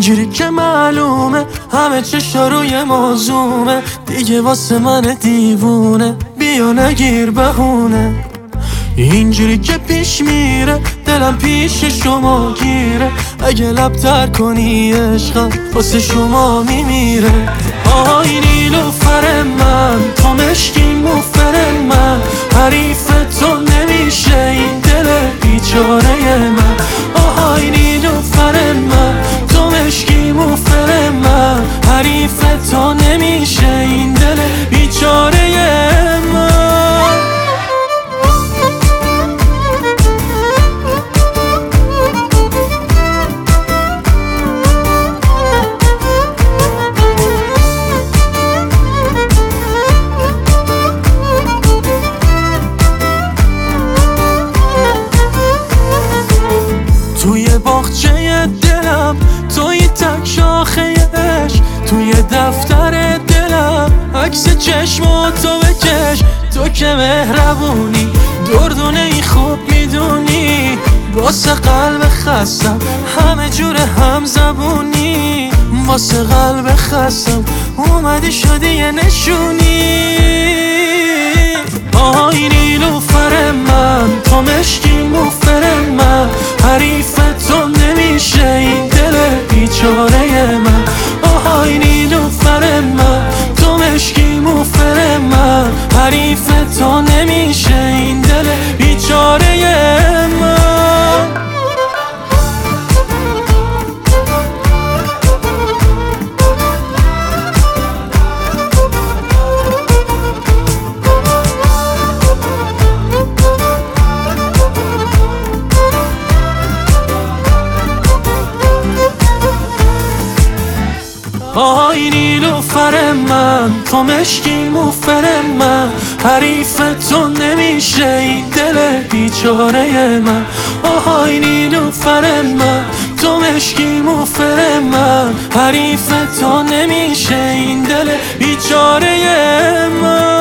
اینجوری که معلومه همه چشا روی موضوعه، دیگه واسه من دیوونه بیا نگیر بهونه. اینجوری که پیش میره دلم پیش شما گیره، اگه لب تر کنی عشقم واسه شما میمیره. آهای نیلوفر من تو مشکین موفر من، حریف تو نمیشه این دل بیچاره من. آهای نیلوفر من تو مشکی موفر من، حریف تو نمیشه این دل بیچاره من. توی باغچه دلم توی تک شاخه عشق، توی دفتر دلم عکس چشم تو بکش. تو که مهربونی دردونه ای خوب میدونی، واسه قلب خستم همه جور هم زبونی. واسه قلب خستم اومدی شدی یه نشونی. آهای نیلوفر من تو مشکی موفر من، حریف تو نمیشه این دل بیچاره من. آهای نیلوفر من تو مشکی موفر من، حریف تو نمیشه این دل بیچاره من. آهای نیلوفر من تو مشکی موفر من، حریف تو نمیشه این دل بیچاره من. آهای نیلوفر من تو مشکی موفر من، حریف تو نمیشه این دل بیچاره من.